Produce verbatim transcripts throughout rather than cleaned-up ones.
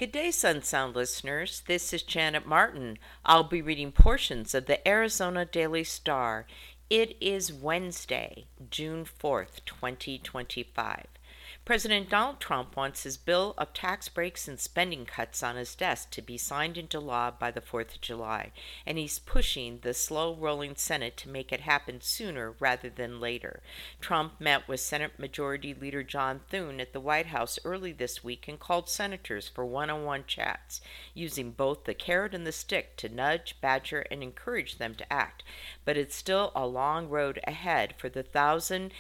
Good day, Sun Sound listeners. This is Janet Martin. I'll be reading portions of the Arizona Daily Star. It is Wednesday, June fourth, twenty twenty-five. President Donald Trump wants his bill of tax breaks and spending cuts on his desk to be signed into law by the fourth of July, and he's pushing the slow-rolling Senate to make it happen sooner rather than later. Trump met with Senate Majority Leader John Thune at the White House early this week and called senators for one-on-one chats, using both the carrot and the stick to nudge, badger, and encourage them to act. But it's still a long road ahead for the thousand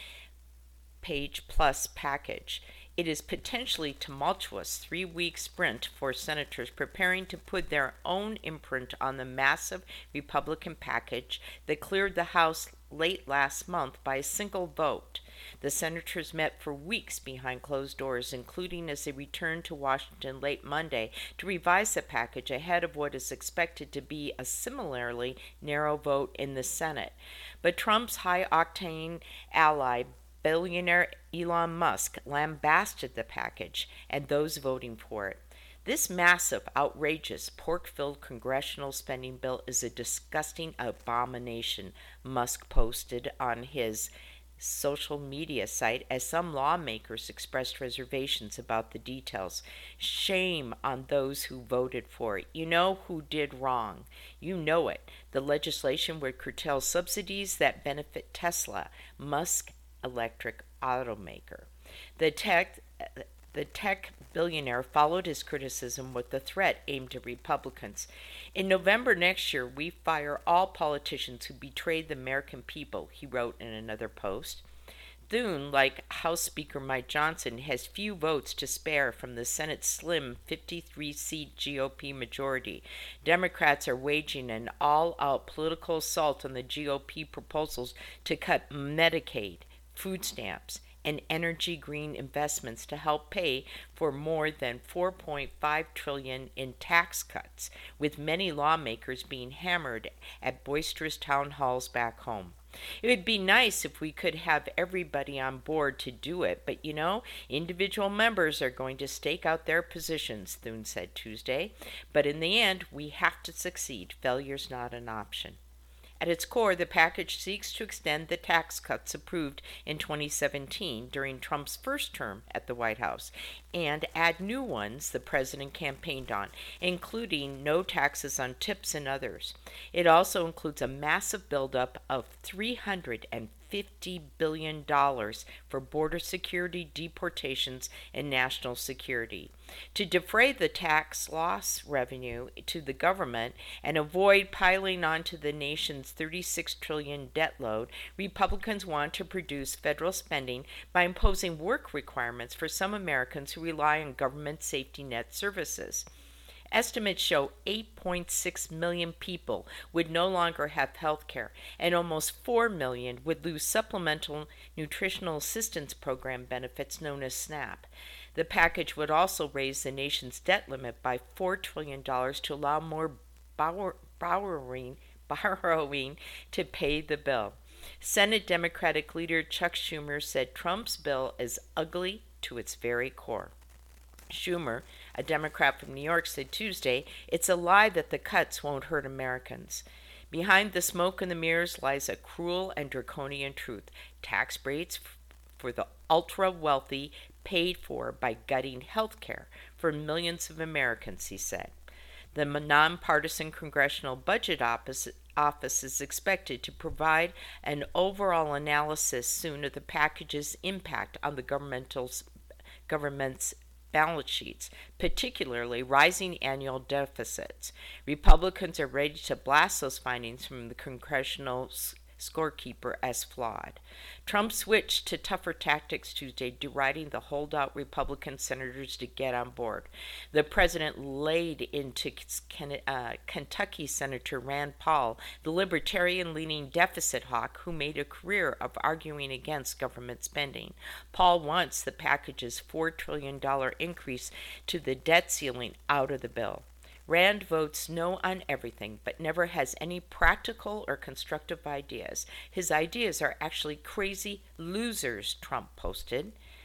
page plus package. It is potentially tumultuous three-week sprint for senators preparing to put their own imprint on the massive Republican package that cleared the House late last month by a single vote. The senators met for weeks behind closed doors, including as they returned to Washington late Monday to revise the package ahead of what is expected to be a similarly narrow vote in the Senate. But Trump's high-octane ally, billionaire Elon Musk, lambasted the package and those voting for it. This massive, outrageous, pork-filled congressional spending bill is a disgusting abomination, Musk posted on his social media site as some lawmakers expressed reservations about the details. Shame on those who voted for it. You know who did wrong. You know it. The legislation would curtail subsidies that benefit Tesla, Musk electric automaker. The tech the tech billionaire followed his criticism with a threat aimed at Republicans. In November next year, we fire all politicians who betrayed the American people, he wrote in another post. Thune, like House Speaker Mike Johnson, has few votes to spare from the Senate's slim fifty-three seat G O P majority. Democrats are waging an all-out political assault on the G O P proposals to cut Medicaid, food stamps, and energy green investments to help pay for more than four point five trillion dollars in tax cuts, with many lawmakers being hammered at boisterous town halls back home. It would be nice if we could have everybody on board to do it, but you know, individual members are going to stake out their positions, Thune said Tuesday. But in the end, we have to succeed. Failure's not an option. At its core, the package seeks to extend the tax cuts approved in twenty seventeen during Trump's first term at the White House and add new ones the president campaigned on, including no taxes on tips and others. It also includes a massive buildup of three hundred fifty billion dollars for border security, deportations, and national security. To defray the tax loss revenue to the government and avoid piling onto the nation's thirty-six trillion dollars debt load, Republicans want to reduce federal spending by imposing work requirements for some Americans who rely on government safety net services. Estimates show eight point six million people would no longer have health care, and almost four million would lose supplemental nutritional assistance program benefits known as SNAP. The package would also raise the nation's debt limit by four trillion dollars to allow more borrow- borrowing, borrowing to pay the bill. Senate Democratic leader Chuck Schumer said Trump's bill is ugly to its very core. Schumer, a Democrat from New York, said Tuesday, it's a lie that the cuts won't hurt Americans. Behind the smoke and the mirrors lies a cruel and draconian truth. Tax breaks for the ultra-wealthy paid for by gutting health care for millions of Americans, he said. The nonpartisan Congressional Budget Office, office is expected to provide an overall analysis soon of the package's impact on the governmental's, government's balance sheets, particularly rising annual deficits. Republicans are ready to blast those findings from the congressional scorekeeper as flawed. Trump switched to tougher tactics Tuesday, deriding the holdout Republican senators to get on board. The president laid into uh, Kentucky Senator Rand Paul, the libertarian-leaning deficit hawk who made a career of arguing against government spending. Paul wants the package's four trillion dollars increase to the debt ceiling out of the bill. Rand votes no on everything, but never has any practical or constructive ideas. His ideas are actually crazy losers, Trump posted.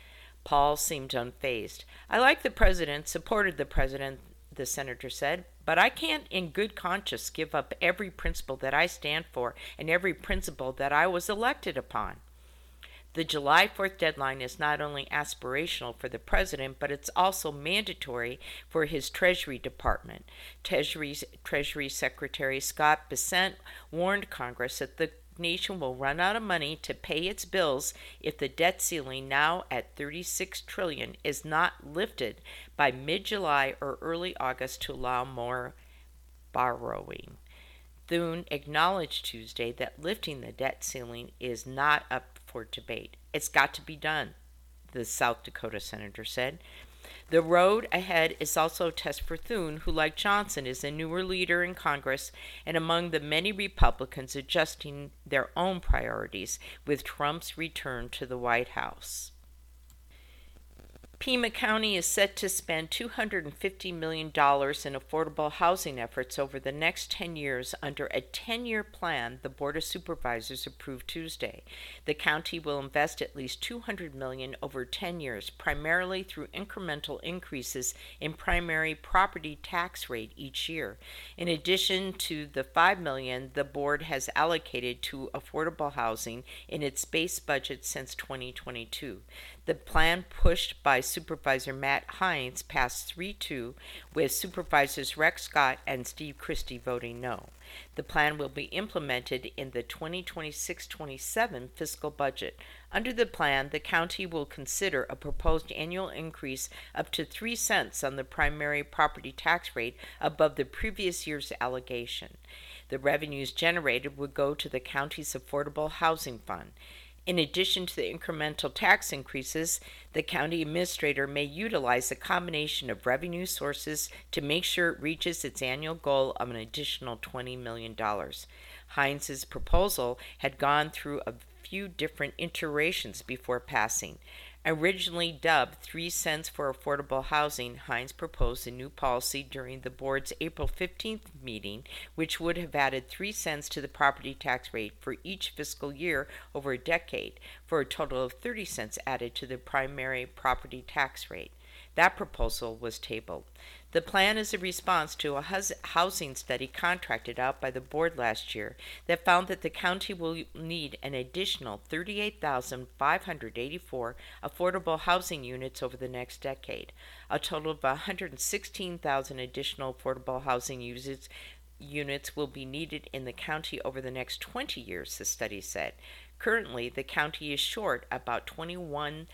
Paul seemed unfazed. I like the president, supported the president, the senator said, but I can't in good conscience give up every principle that I stand for and every principle that I was elected upon. The July fourth deadline is not only aspirational for the president, but it's also mandatory for his Treasury Department. Treasury, Treasury Secretary Scott Bessent warned Congress that the nation will run out of money to pay its bills if the debt ceiling, now at thirty-six trillion dollars, is not lifted by mid-July or early August to allow more borrowing. Thune acknowledged Tuesday that lifting the debt ceiling is not up for debate. It's got to be done, the South Dakota senator said. The road ahead is also a test for Thune, who, like Johnson, is a newer leader in Congress and among the many Republicans adjusting their own priorities with Trump's return to the White House. Pima County is set to spend two hundred fifty million dollars in affordable housing efforts over the next ten years under a ten-year plan the Board of Supervisors approved Tuesday. The county will invest at least two hundred million dollars over ten years, primarily through incremental increases in primary property tax rate each year. In addition to the five million dollars the board has allocated to affordable housing in its base budget since twenty twenty-two. The plan, pushed by Supervisor Matt Hines, passed three two, with Supervisors Rex Scott and Steve Christie voting no. The plan will be implemented in the twenty twenty-six twenty-seven fiscal budget. Under the plan, the county will consider a proposed annual increase up to three cents on the primary property tax rate above the previous year's allocation. The revenues generated would go to the county's Affordable Housing Fund. In addition to the incremental tax increases, the county administrator may utilize a combination of revenue sources to make sure it reaches its annual goal of an additional twenty million dollars. Hines's proposal had gone through a few different iterations before passing. Originally dubbed three cents for affordable housing, Hines proposed a new policy during the board's April fifteenth meeting, which would have added three cents to the property tax rate for each fiscal year over a decade, for a total of thirty cents added to the primary property tax rate. That proposal was tabled. The plan is a response to a housing study contracted out by the board last year that found that the county will need an additional thirty-eight thousand five hundred eighty-four affordable housing units over the next decade. A total of one hundred sixteen thousand additional affordable housing units units will be needed in the county over the next twenty years, the study said. Currently, the county is short about twenty-one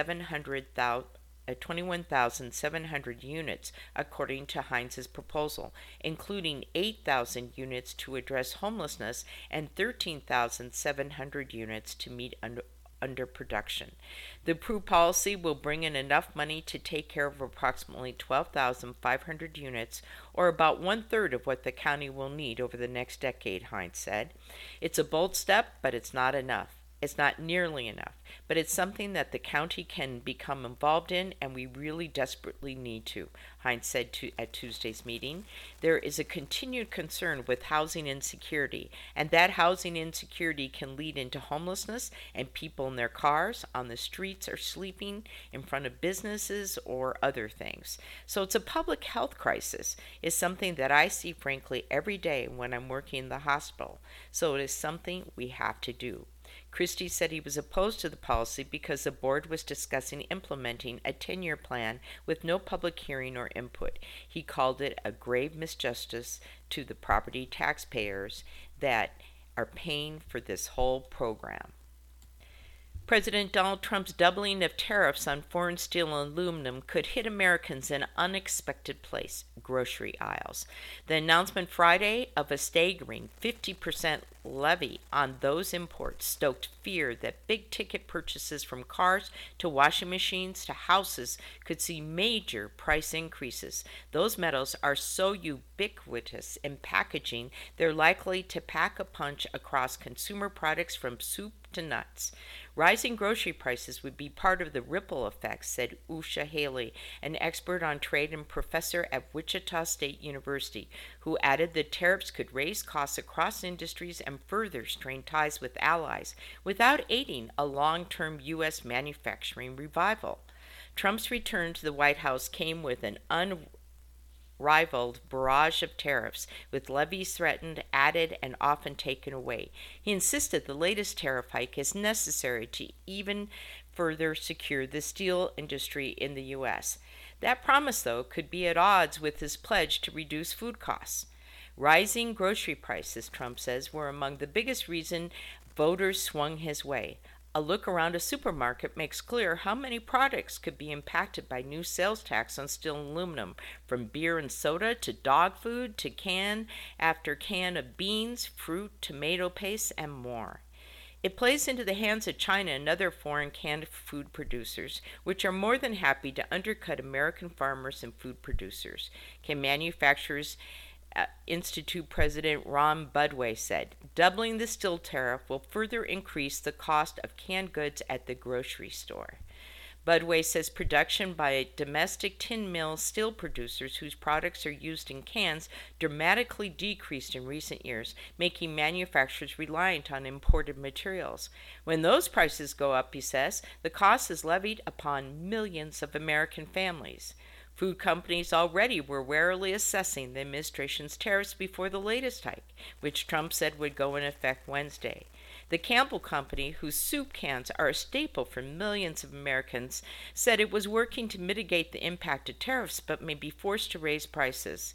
thousand seven hundred units, according to Hines's proposal, including eight thousand units to address homelessness and thirteen thousand seven hundred units to meet under underproduction. The approved policy will bring in enough money to take care of approximately twelve thousand five hundred units, or about one-third of what the county will need over the next decade, Hines said. It's a bold step, but it's not enough. It's not nearly enough, but it's something that the county can become involved in, and we really desperately need to, Hines said to, at Tuesday's meeting. There is a continued concern with housing insecurity, and that housing insecurity can lead into homelessness and people in their cars, on the streets, or sleeping in front of businesses or other things. So it's a public health crisis. It's something that I see, frankly, every day when I'm working in the hospital. So it is something we have to do. Christie said he was opposed to the policy because the board was discussing implementing a ten-year plan with no public hearing or input. He called it a grave misjustice to the property taxpayers that are paying for this whole program. President Donald Trump's doubling of tariffs on foreign steel and aluminum could hit Americans in an unexpected place, grocery aisles. The announcement Friday of a staggering fifty percent levy on those imports stoked fear that big-ticket purchases from cars to washing machines to houses could see major price increases. Those metals are so ubiquitous in packaging, they're likely to pack a punch across consumer products from soup to nuts. Rising grocery prices would be part of the ripple effect, said Usha Haley, an expert on trade and professor at Wichita State University, who added that tariffs could raise costs across industries and further strain ties with allies without aiding a long-term U S manufacturing revival. Trump's return to the White House came with an unrivaled barrage of tariffs, with levies threatened, added, and often taken away. He insisted the latest tariff hike is necessary to even further secure the steel industry in the U S. That promise, though, could be at odds with his pledge to reduce food costs. Rising grocery prices, Trump says, were among the biggest reason voters swung his way. A look around a supermarket makes clear how many products could be impacted by new sales tax on steel and aluminum, from beer and soda to dog food to can after can of beans, fruit, tomato paste, and more. It plays into the hands of China and other foreign canned food producers, which are more than happy to undercut American farmers and food producers. Can manufacturers Uh, Institute President Ron Budway said, doubling the steel tariff will further increase the cost of canned goods at the grocery store. Budway says production by domestic tin mill steel producers whose products are used in cans dramatically decreased in recent years, making manufacturers reliant on imported materials. When those prices go up, he says, the cost is levied upon millions of American families. Food companies already were warily assessing the administration's tariffs before the latest hike, which Trump said would go into effect Wednesday. The Campbell Company, whose soup cans are a staple for millions of Americans, said it was working to mitigate the impact of tariffs but may be forced to raise prices.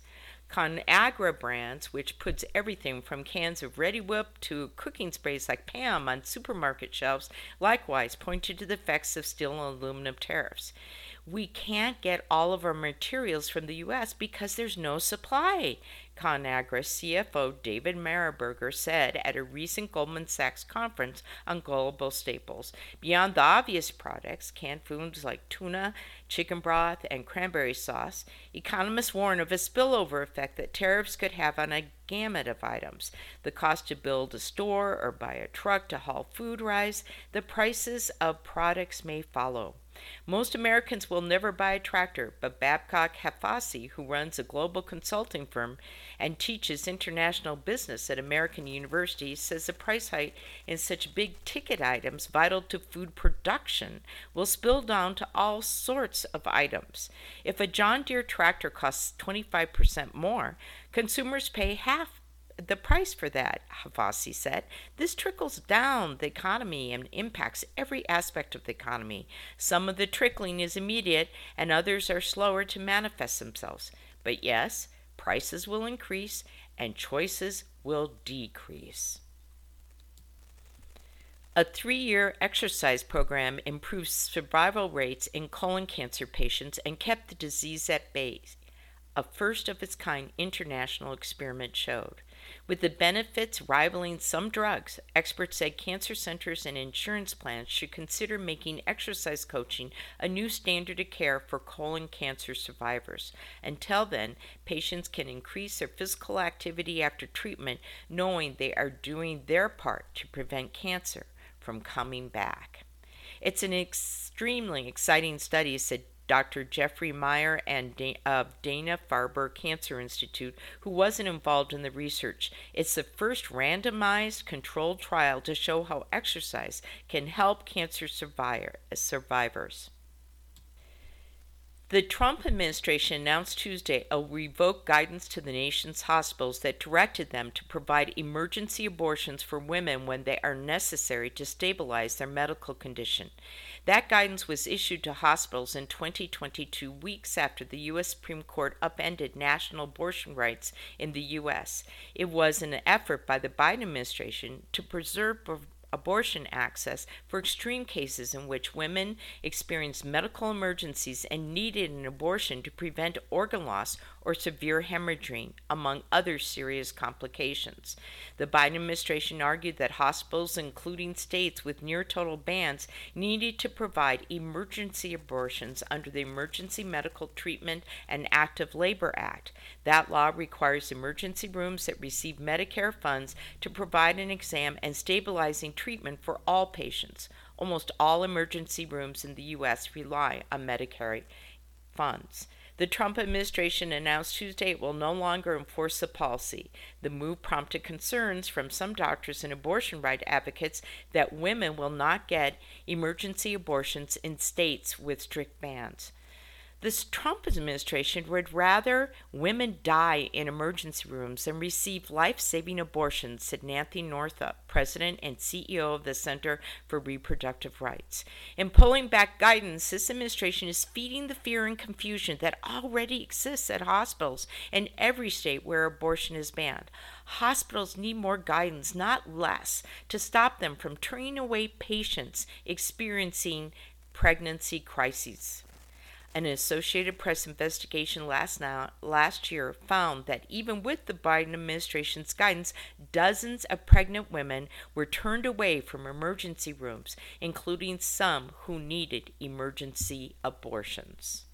ConAgra Brands, which puts everything from cans of Reddi-wip to cooking sprays like Pam on supermarket shelves, likewise pointed to the effects of steel and aluminum tariffs. We can't get all of our materials from the U S because there's no supply, ConAgra C F O David Marburger said at a recent Goldman Sachs conference on global staples. Beyond the obvious products, canned foods like tuna, chicken broth, and cranberry sauce, economists warn of a spillover effect that tariffs could have on a gamut of items. The cost to build a store or buy a truck to haul food rise. The prices of products may follow. Most Americans will never buy a tractor, but Babcock Hafasi, who runs a global consulting firm and teaches international business at American universities, says the price hike in such big-ticket items vital to food production will spill down to all sorts of items. If a John Deere tractor costs twenty-five percent more, consumers pay half the price for that, Hafasi said. This trickles down the economy and impacts every aspect of the economy. Some of the trickling is immediate and others are slower to manifest themselves. But yes, prices will increase and choices will decrease. A three-year exercise program improved survival rates in colon cancer patients and kept the disease at bay, a first-of-its-kind international experiment showed. With the benefits rivaling some drugs, experts said cancer centers and insurance plans should consider making exercise coaching a new standard of care for colon cancer survivors. Until then, patients can increase their physical activity after treatment, knowing they are doing their part to prevent cancer from coming back. It's an extremely exciting study, said Doctor Jeffrey Meyer and of Dana-Farber Cancer Institute, who wasn't involved in the research. It's the first randomized controlled trial to show how exercise can help cancer survivor, survivors. The Trump administration announced Tuesday a revoked guidance to the nation's hospitals that directed them to provide emergency abortions for women when they are necessary to stabilize their medical condition. That guidance was issued to hospitals in twenty twenty-two, weeks after the U S Supreme Court upended national abortion rights in the U S. It was an effort by the Biden administration to preserve abortion access for extreme cases in which women experienced medical emergencies and needed an abortion to prevent organ loss or severe hemorrhaging, among other serious complications. The Biden administration argued that hospitals, including states with near total bans, needed to provide emergency abortions under the Emergency Medical Treatment and Active Labor Act. That law requires emergency rooms that receive Medicare funds to provide an exam and stabilizing treatment for all patients. Almost all emergency rooms in the U S rely on Medicare funds. The Trump administration announced Tuesday it will no longer enforce the policy. The move prompted concerns from some doctors and abortion rights advocates that women will not get emergency abortions in states with strict bans. This Trump administration would rather women die in emergency rooms than receive life-saving abortions, said Nancy Northup, president and C E O of the Center for Reproductive Rights. In pulling back guidance, this administration is feeding the fear and confusion that already exists at hospitals in every state where abortion is banned. Hospitals need more guidance, not less, to stop them from turning away patients experiencing pregnancy crises. An Associated Press investigation last, now, last year found that even with the Biden administration's guidance, dozens of pregnant women were turned away from emergency rooms, including some who needed emergency abortions.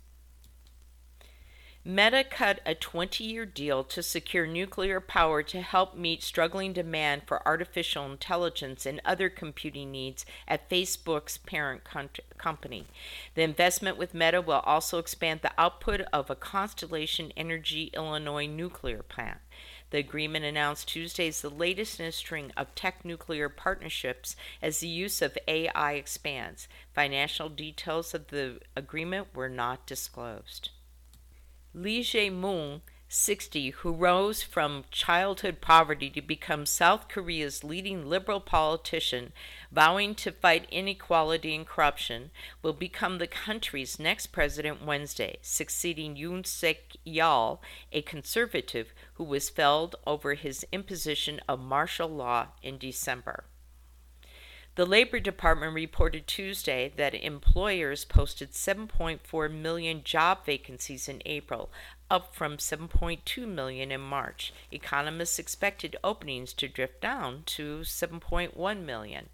Meta cut a twenty-year deal to secure nuclear power to help meet struggling demand for artificial intelligence and other computing needs at Facebook's parent company. The investment with Meta will also expand the output of a Constellation Energy Illinois nuclear plant. The agreement announced Tuesday is the latest in a string of tech nuclear partnerships as the use of A I expands. Financial details of the agreement were not disclosed. Lee Jae-myung, sixty, who rose from childhood poverty to become South Korea's leading liberal politician, vowing to fight inequality and corruption, will become the country's next president Wednesday, succeeding Yoon Suk-yeol, a conservative who was felled over his imposition of martial law in December. The Labor Department reported Tuesday that employers posted seven point four million job vacancies in April, up from seven point two million in March. Economists expected openings to drift down to seven point one million.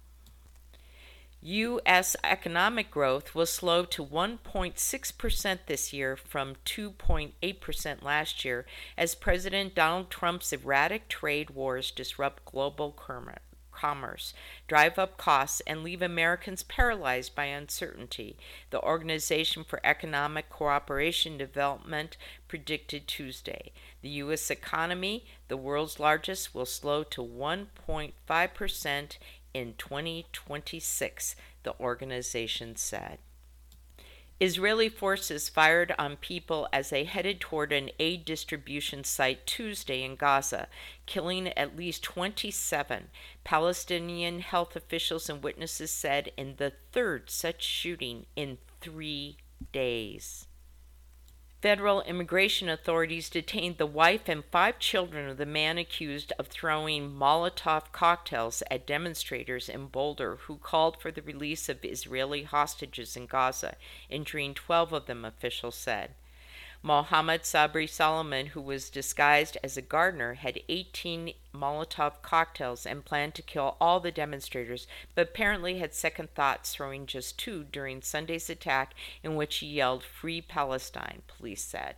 U S economic growth will slow to one point six percent this year from two point eight percent last year as President Donald Trump's erratic trade wars disrupt global commerce. commerce, drive up costs, and leave Americans paralyzed by uncertainty, the Organization for Economic Cooperation and Development predicted Tuesday. The U S economy, the world's largest, will slow to one point five percent in twenty twenty-six, the organization said. Israeli forces fired on people as they headed toward an aid distribution site Tuesday in Gaza, killing at least twenty-seven. Palestinian health officials and witnesses said in the third such shooting in three days. Federal immigration authorities detained the wife and five children of the man accused of throwing Molotov cocktails at demonstrators in Boulder who called for the release of Israeli hostages in Gaza, injuring twelve of them, officials said. Mohammed Sabri Solomon, who was disguised as a gardener, had eighteen Molotov cocktails and planned to kill all the demonstrators, but apparently had second thoughts, throwing just two during Sunday's attack in which he yelled, "Free Palestine," police said.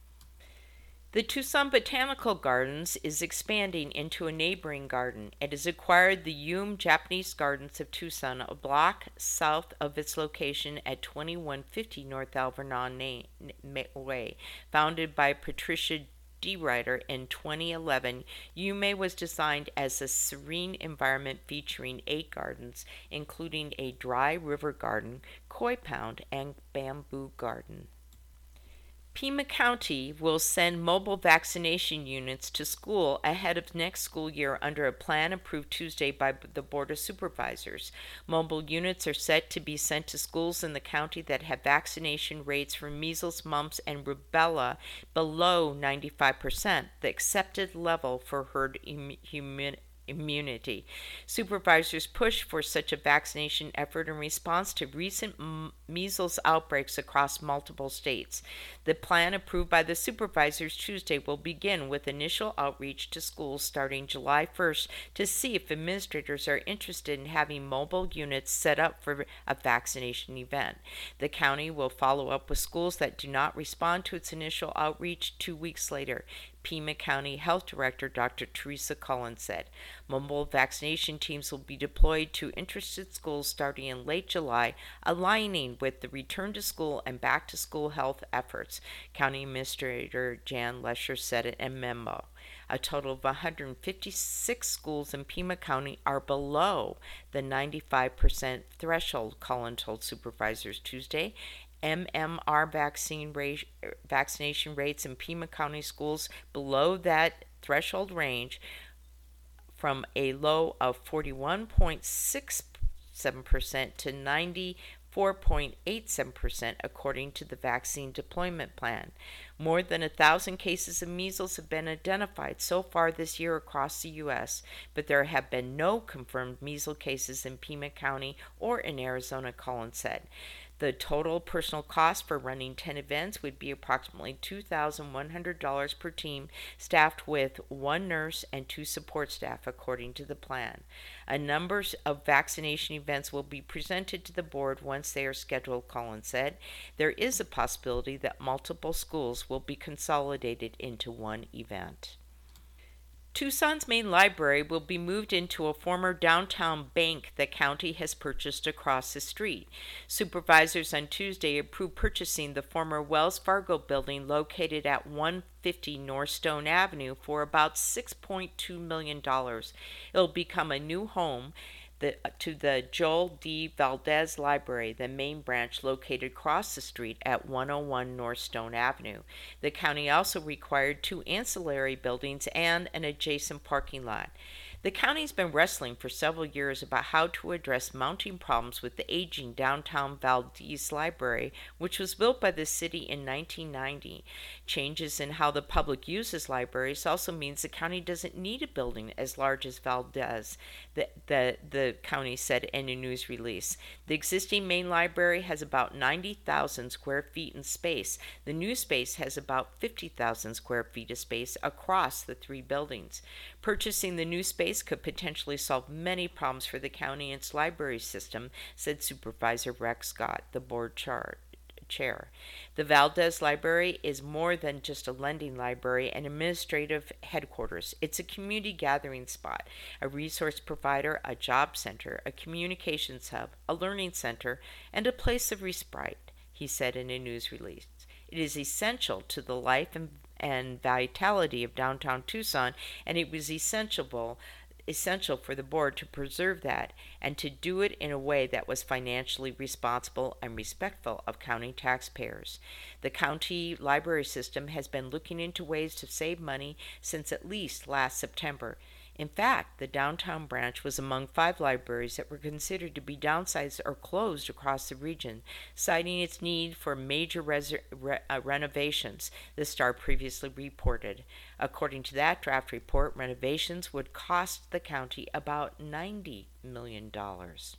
The Tucson Botanical Gardens is expanding into a neighboring garden. It has acquired the Yume Japanese Gardens of Tucson, a block south of its location at twenty-one fifty North Alvernon Way. Founded by Patricia D. Ryder in twenty eleven, Yume was designed as a serene environment featuring eight gardens, including a dry river garden, koi pond, and bamboo garden. Pima County will send mobile vaccination units to school ahead of next school year under a plan approved Tuesday by the Board of Supervisors. Mobile units are set to be sent to schools in the county that have vaccination rates for measles, mumps, and rubella below ninety-five percent, the accepted level for herd immunity. immunity. Supervisors push for such a vaccination effort in response to recent m- measles outbreaks across multiple states. The plan approved by the supervisors Tuesday will begin with initial outreach to schools starting July first to see if administrators are interested in having mobile units set up for a vaccination event. The county will follow up with schools that do not respond to its initial outreach two weeks later. Pima County Health Director Doctor Teresa Collins said. Mobile vaccination teams will be deployed to interested schools starting in late July, aligning with the return to school and back to school health efforts, County Administrator Jan Lesher said in a memo. A total of one hundred fifty-six schools in Pima County are below the ninety-five percent threshold, Collins told supervisors Tuesday. M M R vaccine rate, vaccination rates in Pima County schools below that threshold range from a low of forty-one point six seven percent to ninety-four point eight seven percent, according to the vaccine deployment plan. More than a thousand cases of measles have been identified so far this year across the U S, but there have been no confirmed measles cases in Pima County or in Arizona, Collins said. The total personal cost for running ten events would be approximately two thousand one hundred dollars per team, staffed with one nurse and two support staff, according to the plan. A number of vaccination events will be presented to the board once they are scheduled, Collins said. There is a possibility that multiple schools will be consolidated into one event. Tucson's main library will be moved into a former downtown bank the county has purchased across the street. Supervisors on Tuesday approved purchasing the former Wells Fargo building located at one fifty North Stone Avenue for about six point two million dollars. It'll become a new home The, to the Joel D. Valdez Library, the main branch located across the street at one oh one North Stone Avenue. The county also required two ancillary buildings and an adjacent parking lot. The county's been wrestling for several years about how to address mounting problems with the aging downtown Valdez Library, which was built by the city in nineteen ninety. Changes in how the public uses libraries also means the county doesn't need a building as large as Valdez, the, the, the county said in a news release. The existing main library has about ninety thousand square feet in space. The new space has about fifty thousand square feet of space across the three buildings. Purchasing the new space could potentially solve many problems for the county and its library system, said Supervisor Rex Scott, the board char- chair. The Valdez Library is more than just a lending library and administrative headquarters. It's a community gathering spot, a resource provider, a job center, a communications hub, a learning center, and a place of respite, he said in a news release. It is essential to the life and, and vitality of downtown Tucson, and it was essential essential for the board to preserve that and to do it in a way that was financially responsible and respectful of county taxpayers. The county library system has been looking into ways to save money since at least last September. In fact, the downtown branch was among five libraries that were considered to be downsized or closed across the region, citing its need for major res- re- uh, renovations, the Star previously reported. According to that draft report, renovations would cost the county about ninety million dollars.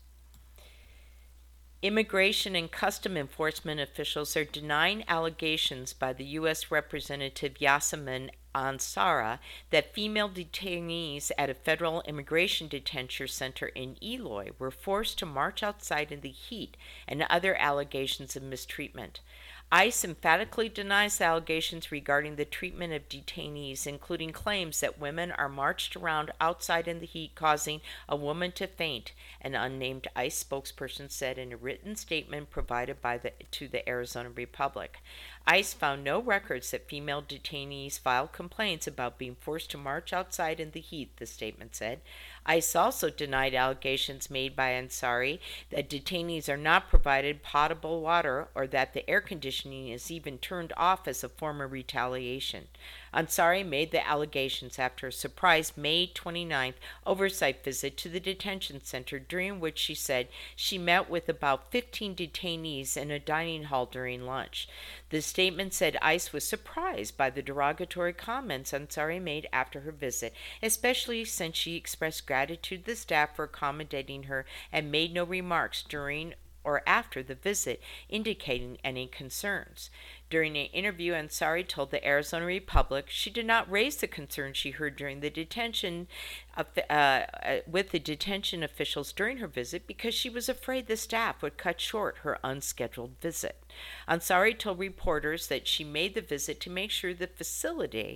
Immigration and Custom Enforcement officials are denying allegations by the U S Representative Yasemin Ansari that female detainees at a federal immigration detention center in Eloy were forced to march outside in the heat, and other allegations of mistreatment. ICE emphatically denies allegations regarding the treatment of detainees, including claims that women are marched around outside in the heat, causing a woman to faint, an unnamed ICE spokesperson said in a written statement provided by the, to the Arizona Republic. ICE found no records that female detainees filed complaints about being forced to march outside in the heat, the statement said. ICE also denied allegations made by Ansari that detainees are not provided potable water or that the air conditioning is even turned off as a form of retaliation. Ansari made the allegations after a surprise May twenty-ninth oversight visit to the detention center, during which she said she met with about fifteen detainees in a dining hall during lunch. The statement said ICE was surprised by the derogatory comments Ansari made after her visit, especially since she expressed gratitude to the staff for accommodating her and made no remarks during or after the visit indicating any concerns. During an interview, Ansari told the Arizona Republic she did not raise the concerns she heard during the detention of the, uh, uh, with the detention officials during her visit because she was afraid the staff would cut short her unscheduled visit. Ansari told reporters that she made the visit to make sure the facility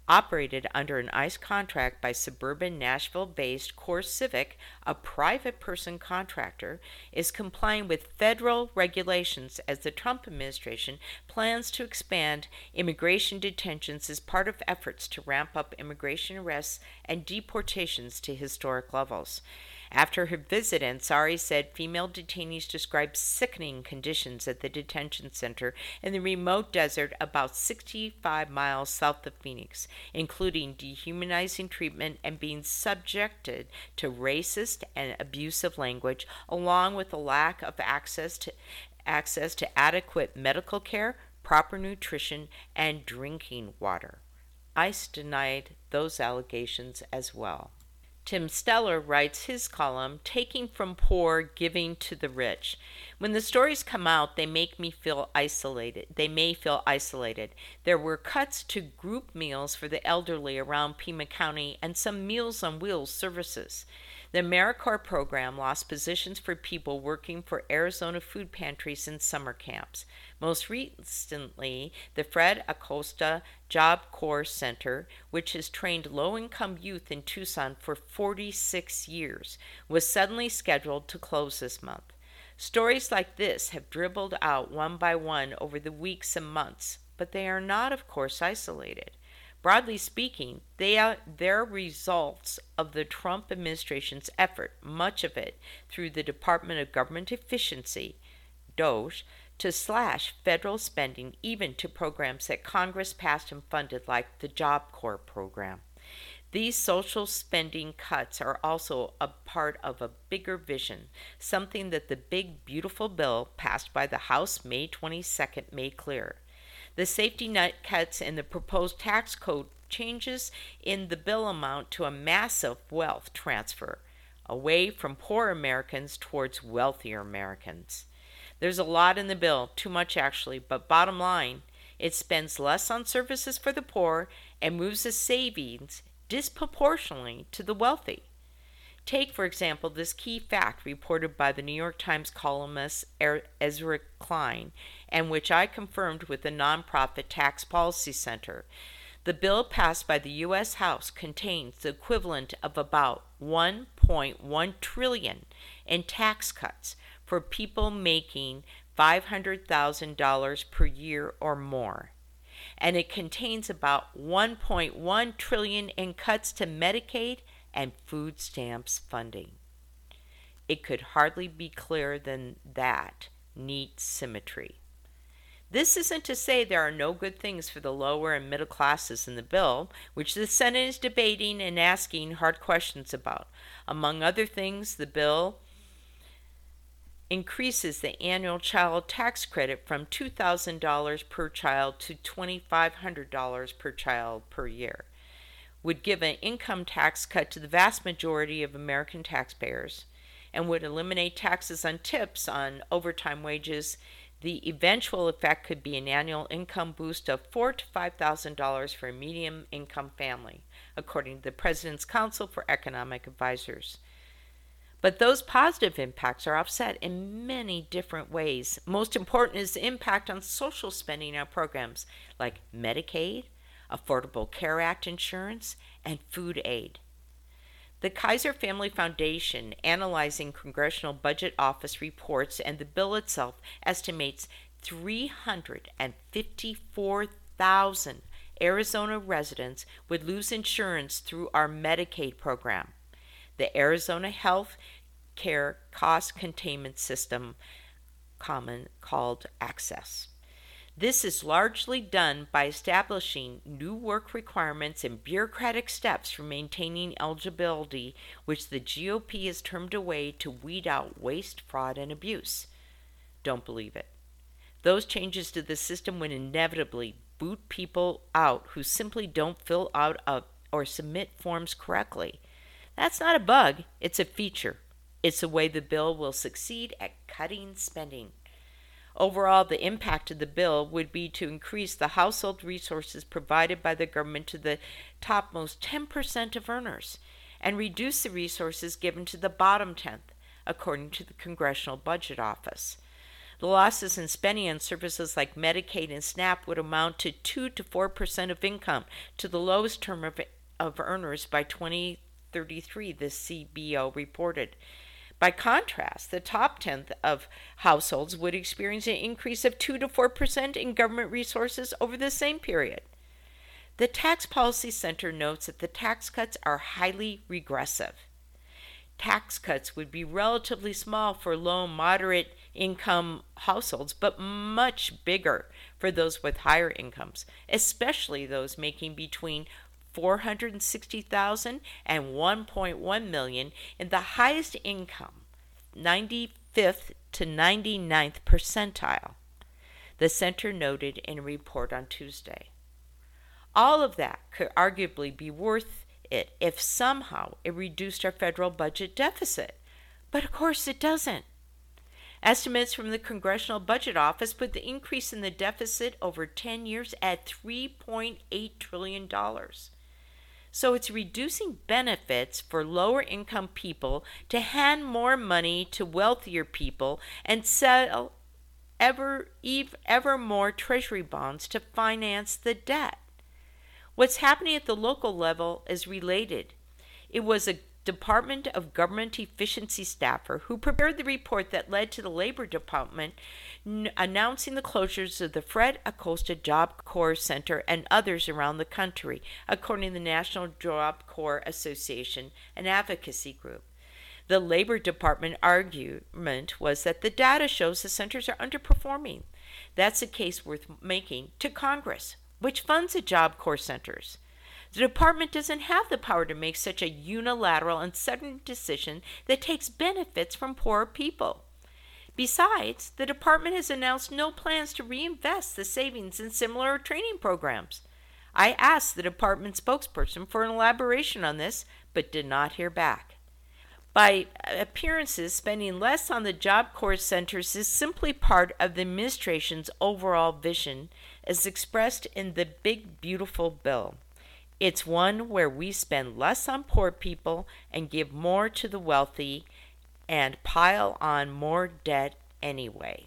operated under an ICE contract by suburban Nashville-based CoreCivic, a private person contractor, is complying with federal regulations as the Trump administration plans to expand immigration detentions as part of efforts to ramp up immigration arrests and deportations to historic levels. After her visit, Ansari said female detainees described sickening conditions at the detention center in the remote desert about sixty-five miles south of Phoenix, including dehumanizing treatment and being subjected to racist and abusive language, along with a lack of access to access to adequate medical care, proper nutrition, and drinking water. ICE denied those allegations as well. Tim Steller writes his column, Taking from Poor, Giving to the Rich. When the stories come out, they make me feel isolated. They may feel isolated. There were cuts to group meals for the elderly around Pima County and some Meals on Wheels services. The AmeriCorps program lost positions for people working for Arizona food pantries and summer camps. Most recently, the Fred Acosta Job Corps Center, which has trained low-income youth in Tucson for forty-six years, was suddenly scheduled to close this month. Stories like this have dribbled out one by one over the weeks and months, but they are not, of course, isolated. Broadly speaking, they are they're results of the Trump administration's effort, much of it through the Department of Government Efficiency, DOGE, to slash federal spending even to programs that Congress passed and funded, like the Job Corps program. These social spending cuts are also a part of a bigger vision, something that the big, beautiful bill passed by the House May twenty-second made clear. The safety net cuts in the proposed tax code changes in the bill amount to a massive wealth transfer away from poor Americans towards wealthier Americans. There's a lot in the bill, too much actually, but bottom line, it spends less on services for the poor and moves the savings disproportionately to the wealthy. Take, for example, this key fact reported by the New York Times columnist Ezra Klein, and which I confirmed with the nonprofit Tax Policy Center. The bill passed by the U S House contains the equivalent of about one point one trillion dollars in tax cuts for people making five hundred thousand dollars per year or more. And it contains about one point one trillion dollars in cuts to Medicaid and food stamps funding. It could hardly be clearer than that. Neat symmetry. This isn't to say there are no good things for the lower and middle classes in the bill, which the Senate is debating and asking hard questions about. Among other things, the bill increases the annual child tax credit from two thousand dollars per child to two thousand five hundred dollars per child per year, would give an income tax cut to the vast majority of American taxpayers, and would eliminate taxes on tips on overtime wages. The eventual effect could be an annual income boost of four thousand to five thousand dollars for a medium income family, according to the President's Council for Economic Advisors. But those positive impacts are offset in many different ways. Most important is the impact on social spending on programs like Medicaid, Affordable Care Act insurance, and food aid. The Kaiser Family Foundation, analyzing Congressional Budget Office reports and the bill itself, estimates three hundred fifty-four thousand Arizona residents would lose insurance through our Medicaid program, the Arizona Health Care Cost Containment System, common called ACCESS. This is largely done by establishing new work requirements and bureaucratic steps for maintaining eligibility, which the G O P has termed a way to weed out waste, fraud, and abuse. Don't believe it. Those changes to the system would inevitably boot people out who simply don't fill out a, or submit forms correctly. That's not a bug, it's a feature. It's a way the bill will succeed at cutting spending. Overall, the impact of the bill would be to increase the household resources provided by the government to the topmost ten percent of earners and reduce the resources given to the bottom tenth, according to the Congressional Budget Office. The losses in spending on services like Medicaid and SNAP would amount to two to four percent of income, to the lowest term of, of earners by twenty thirty-three, the C B O reported. By contrast, the top tenth of households would experience an increase of two to four percent in government resources over the same period. The Tax Policy Center notes that the tax cuts are highly regressive. Tax cuts would be relatively small for low moderate income households, but much bigger for those with higher incomes, especially those making between four hundred sixty thousand dollars and one point one million dollars in the highest income, ninety-fifth to ninety-ninth percentile, the center noted in a report on Tuesday. All of that could arguably be worth it if somehow it reduced our federal budget deficit. But of course it doesn't. Estimates from the Congressional Budget Office put the increase in the deficit over ten years at three point eight trillion dollars. So it's reducing benefits for lower income people to hand more money to wealthier people and sell ever, ever more treasury bonds to finance the debt. What's happening at the local level is related. It was a Department of Government Efficiency staffer who prepared the report that led to the Labor Department n- announcing the closures of the Fred Acosta Job Corps Center and others around the country, according to the National Job Corps Association, an advocacy group. The Labor Department argument was that the data shows the centers are underperforming. That's a case worth making to Congress, which funds the Job Corps centers. The department doesn't have the power to make such a unilateral and sudden decision that takes benefits from poor people. Besides, the department has announced no plans to reinvest the savings in similar training programs. I asked the department spokesperson for an elaboration on this, but did not hear back. By appearances, spending less on the Job Corps centers is simply part of the administration's overall vision as expressed in the Big Beautiful Bill. It's one where we spend less on poor people and give more to the wealthy and pile on more debt anyway.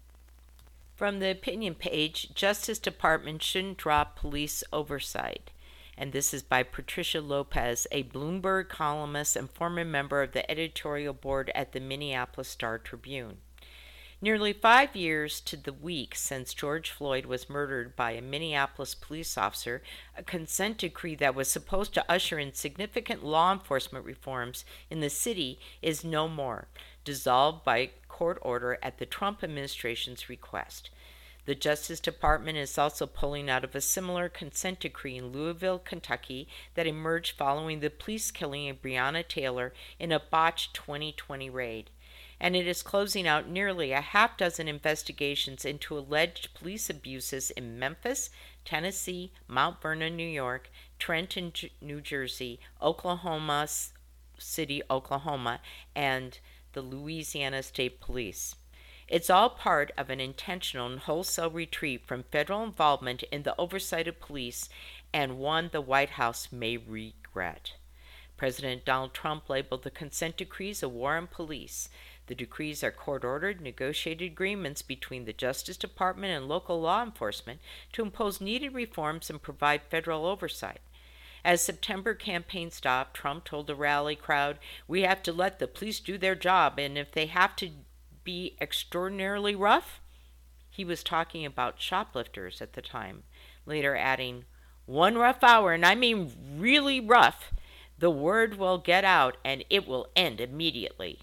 From the opinion page, Justice Department shouldn't drop police oversight. And this is by Patricia Lopez, a Bloomberg columnist and former member of the editorial board at the Minneapolis Star-Tribune. Nearly five years to the week since George Floyd was murdered by a Minneapolis police officer, a consent decree that was supposed to usher in significant law enforcement reforms in the city is no more, dissolved by court order at the Trump administration's request. The Justice Department is also pulling out of a similar consent decree in Louisville, Kentucky, that emerged following the police killing of Breonna Taylor in a botched twenty twenty raid. And it is closing out nearly a half dozen investigations into alleged police abuses in Memphis, Tennessee, Mount Vernon, New York, Trenton, New Jersey, Oklahoma City, Oklahoma, and the Louisiana State Police. It's all part of an intentional and wholesale retreat from federal involvement in the oversight of police, and one the White House may regret. President Donald Trump labeled the consent decrees a war on police. The decrees are court-ordered, negotiated agreements between the Justice Department and local law enforcement to impose needed reforms and provide federal oversight. As September campaign stopped, Trump told the rally crowd, "We have to let the police do their job, and if they have to be extraordinarily rough," he was talking about shoplifters at the time, later adding, "One rough hour, and I mean really rough, the word will get out and it will end immediately."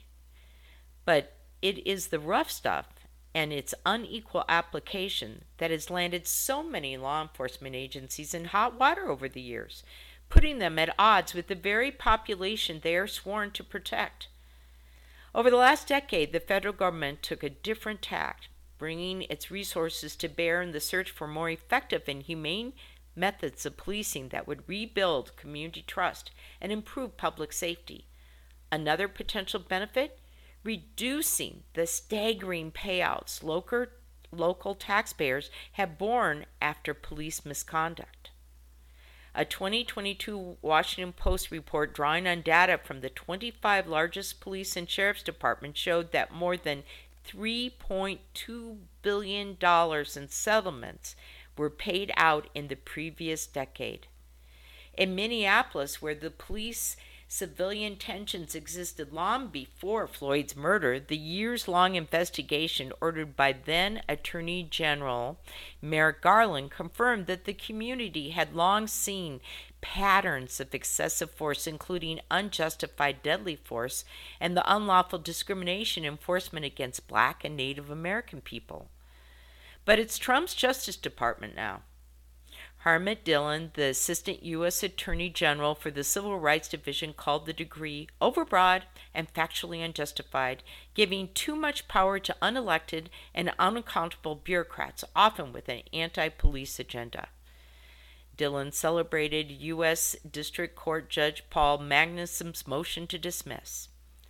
But it is the rough stuff and its unequal application that has landed so many law enforcement agencies in hot water over the years, putting them at odds with the very population they are sworn to protect. Over the last decade, the federal government took a different tack, bringing its resources to bear in the search for more effective and humane methods of policing that would rebuild community trust and improve public safety. Another potential benefit? Reducing the staggering payouts local, local taxpayers have borne after police misconduct. A twenty twenty-two Washington Post report drawing on data from the twenty-five largest police and sheriff's departments showed that more than three point two billion dollars in settlements were paid out in the previous decade. In Minneapolis, where the police civilian tensions existed long before Floyd's murder, the years-long investigation ordered by then Attorney General Merrick Garland confirmed that the community had long seen patterns of excessive force, including unjustified deadly force and the unlawful discrimination enforcement against Black and Native American people. But it's Trump's Justice Department now. Harmit Dillon, the Assistant U S Attorney General for the Civil Rights Division, called the decree overbroad and factually unjustified, giving too much power to unelected and unaccountable bureaucrats, often with an anti-police agenda. Dillon celebrated U S District Court Judge Paul Magnusom's motion to dismiss.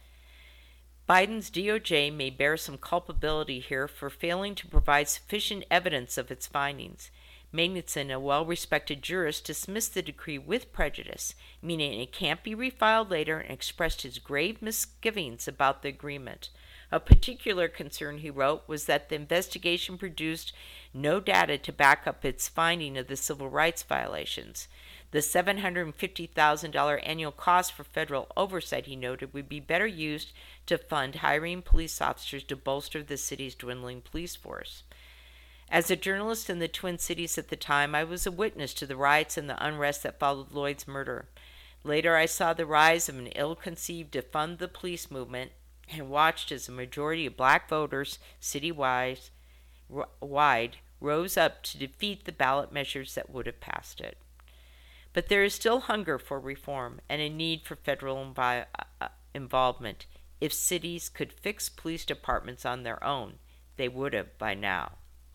Biden's D O J may bear some culpability here for failing to provide sufficient evidence of its findings. Magnuson, a well-respected jurist, dismissed the decree with prejudice, meaning it can't be refiled later, and expressed his grave misgivings about the agreement. A particular concern, he wrote, was that the investigation produced no data to back up its finding of the civil rights violations. The seven hundred fifty thousand dollars annual cost for federal oversight, he noted, would be better used to fund hiring police officers to bolster the city's dwindling police force. As a journalist in the Twin Cities at the time, I was a witness to the riots and the unrest that followed Lloyd's murder. Later, I saw the rise of an ill-conceived defund the police movement and watched as a majority of Black voters citywide wide, rose up to defeat the ballot measures that would have passed it. But there is still hunger for reform and a need for federal invi- uh, involvement. If cities could fix police departments on their own, they would have by now.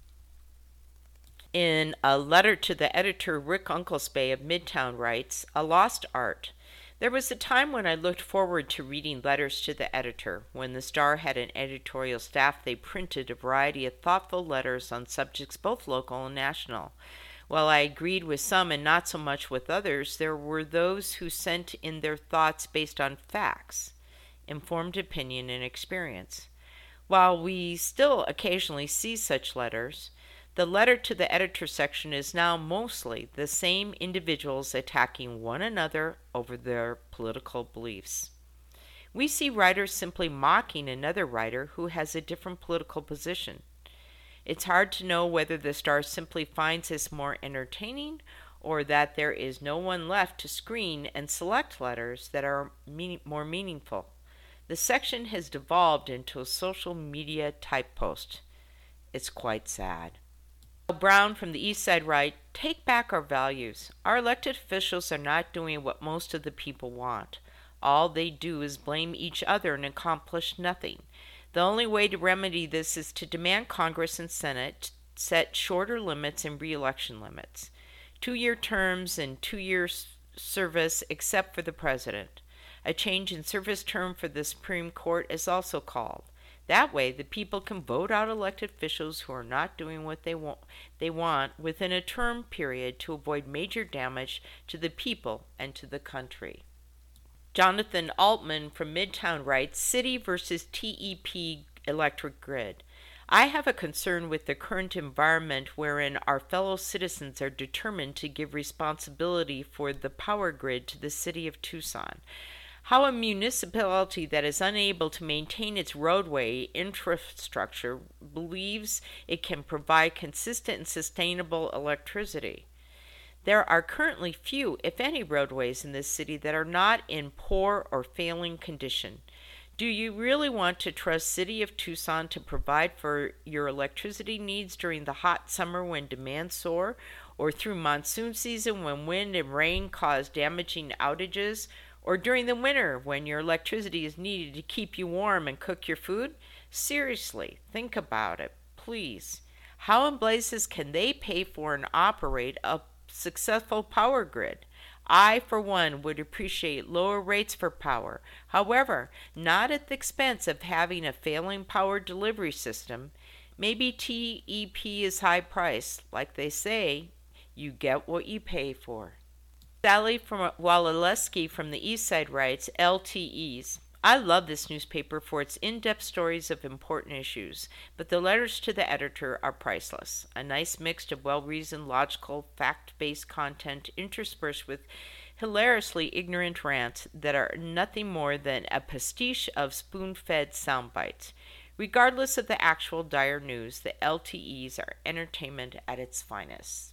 In a letter to the editor, Rick Unklespay of Midtown writes, "A lost art. There was a time when I looked forward to reading letters to the editor. When the Star had an editorial staff, they printed a variety of thoughtful letters on subjects both local and national. While I agreed with some and not so much with others, there were those who sent in their thoughts based on facts, informed opinion, and experience. While we still occasionally see such letters, the letter to the editor section is now mostly the same individuals attacking one another over their political beliefs. We see writers simply mocking another writer who has a different political position. It's hard to know whether the Star simply finds this more entertaining or that there is no one left to screen and select letters that are mean- more meaningful. The section has devolved into a social media type post. It's quite sad." Brown from the East Side writes, "Take back our values. Our elected officials are not doing what most of the people want. All they do is blame each other and accomplish nothing. The only way to remedy this is to demand Congress and Senate set shorter limits and re-election limits. Two-year terms and two-year service except for the president. A change in service term for the Supreme Court is also called. That way, the people can vote out elected officials who are not doing what they want, they want within a term period to avoid major damage to the people and to the country." Jonathan Altman from Midtown writes, "City versus T E P electric grid. I have a concern with the current environment wherein our fellow citizens are determined to give responsibility for the power grid to the city of Tucson. How a municipality that is unable to maintain its roadway infrastructure believes it can provide consistent and sustainable electricity. There are currently few, if any, roadways in this city that are not in poor or failing condition. Do you really want to trust City of Tucson to provide for your electricity needs during the hot summer when demands soar, or through monsoon season when wind and rain cause damaging outages, or during the winter when your electricity is needed to keep you warm and cook your food? Seriously, think about it, please. How in blazes can they pay for and operate a successful power grid? I, for one, would appreciate lower rates for power. However, not at the expense of having a failing power delivery system. Maybe T E P is high priced. Like they say, you get what you pay for." Sally from Waleski from the East Side writes, "L T Es. I love this newspaper for its in-depth stories of important issues, but the letters to the editor are priceless. A nice mix of well-reasoned, logical, fact-based content interspersed with hilariously ignorant rants that are nothing more than a pastiche of spoon-fed sound bites. Regardless of the actual dire news, the L T Es are entertainment at its finest.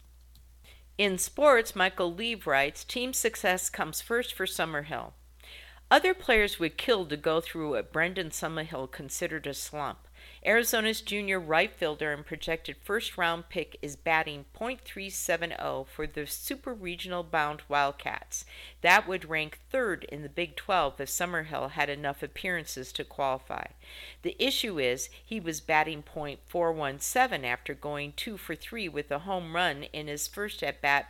In sports, Michael Leave writes, team success comes first for Summerhill. Other players would kill to go through what Brendan Summerhill considered a slump. Arizona's junior right fielder and projected first-round pick is batting point three seven oh for the super regional bound Wildcats. That would rank third in the Big twelve if Summerhill had enough appearances to qualify. The issue is he was batting point four one seven after going two for three with a home run in his first at-bat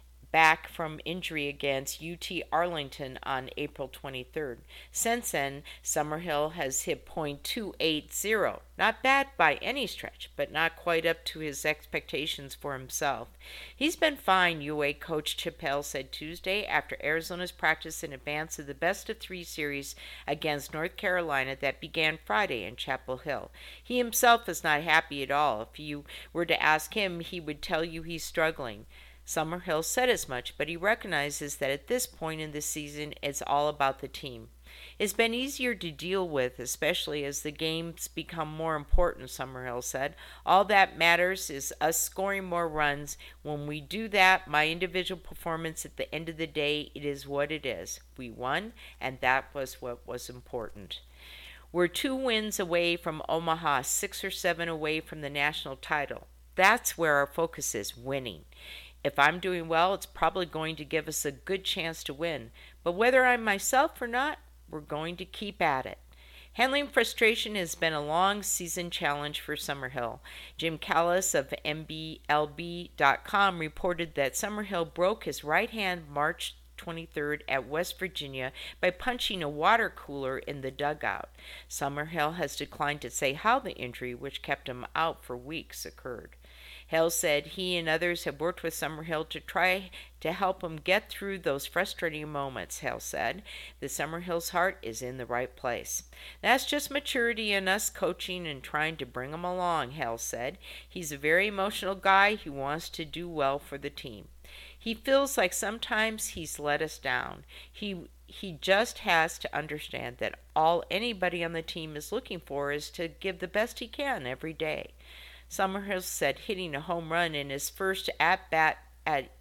back from injury against U T Arlington on April twenty-third. Since then, Summerhill has hit point two eight oh. Not bad by any stretch, but not quite up to his expectations for himself. He's been fine, U A coach Chip Hale said Tuesday after Arizona's practice in advance of the best of three series against North Carolina that began Friday in Chapel Hill. He himself is not happy at all. If you were to ask him, he would tell you he's struggling. Summerhill said as much, but he recognizes that at this point in the season, it's all about the team. It's been easier to deal with, especially as the games become more important, Summerhill said. All that matters is us scoring more runs. When we do that, my individual performance at the end of the day, it is what it is. We won, and that was what was important. We're two wins away from Omaha, six or seven away from the national title. That's where our focus is, winning. If I'm doing well, it's probably going to give us a good chance to win. But whether I'm myself or not, we're going to keep at it. Handling frustration has been a long season challenge for Summerhill. Jim Callis of M B L B dot com reported that Summerhill broke his right hand March twenty-third at West Virginia by punching a water cooler in the dugout. Summerhill has declined to say how the injury, which kept him out for weeks, occurred. Hale said he and others have worked with Summerhill to try to help him get through those frustrating moments, Hale said. The Summerhill's heart is in the right place. That's just maturity in us coaching and trying to bring him along, Hale said. He's a very emotional guy who wants to do well for the team. He feels like sometimes he's let us down. He he just has to understand that all anybody on the team is looking for is to give the best he can every day. Summerhill said hitting a home run in his first at-bat at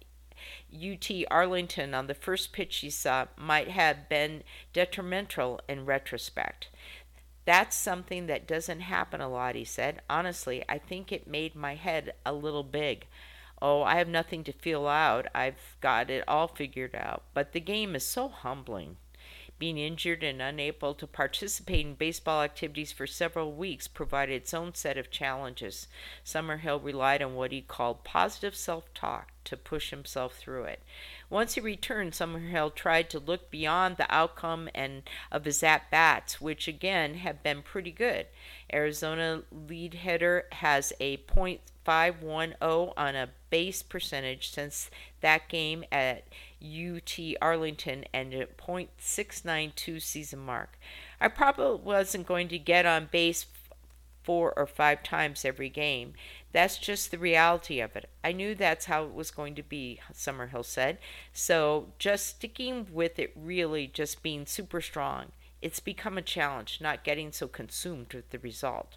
U T Arlington on the first pitch he saw might have been detrimental in retrospect. That's something that doesn't happen a lot, he said. Honestly, I think it made my head a little big. Oh, I have nothing to feel out. I've got it all figured out. But the game is so humbling. Being injured and unable to participate in baseball activities for several weeks provided its own set of challenges. Summerhill relied on what he called positive self-talk to push himself through it. Once he returned, Summerhill tried to look beyond the outcome and of his at-bats, which again have been pretty good. Arizona lead hitter has a point five one oh on a base percentage since that game at U T Arlington and a point six nine two season mark. I probably wasn't going to get on base four or five times every game. That's just the reality of it. I knew that's how it was going to be, Summerhill said. So just sticking with it, really just being super strong. It's become a challenge, not getting so consumed with the result.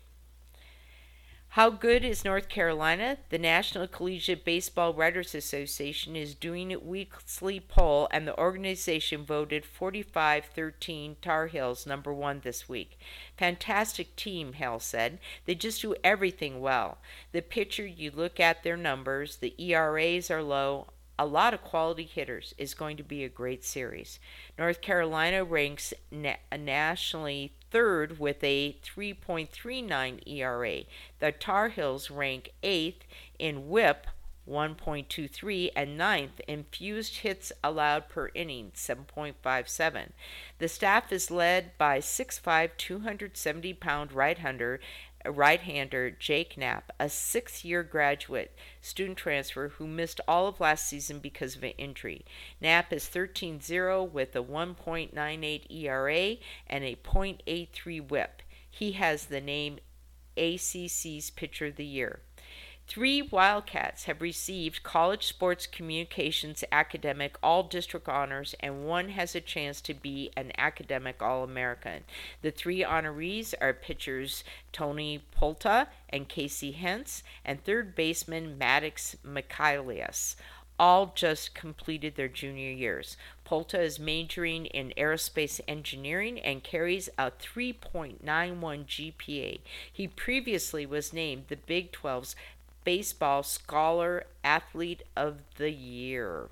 How good is North Carolina? The National Collegiate Baseball Writers Association is doing a weekly poll, and the organization voted forty-five thirteen Tar Heels number one this week. Fantastic team, Hale said. They just do everything well. The pitcher, you look at their numbers, the E R As are low, a lot of quality hitters. Is going to be a great series. North Carolina ranks na- nationally third with a three point three nine E R A. The Tar Heels rank eighth in whip, one point two three, and ninth in fused hits allowed per inning, seven point five seven. The staff is led by six five, two hundred seventy pound right-hander right-hander Jake Knapp, a sixth-year graduate student transfer who missed all of last season because of an injury. Knapp is thirteen and oh with a one point nine eight E R A and a point eight three whip. He has the name A C C's Pitcher of the Year. Three Wildcats have received College Sports Communications Academic All-District honors, and one has a chance to be an Academic All-American. The three honorees are pitchers Tony Polta and Casey Hentz, and third baseman Maddox Michaelius. All just completed their junior years. Polta is majoring in aerospace engineering and carries a three point nine one G P A. He previously was named the Big twelve's Baseball Scholar Athlete of the Year.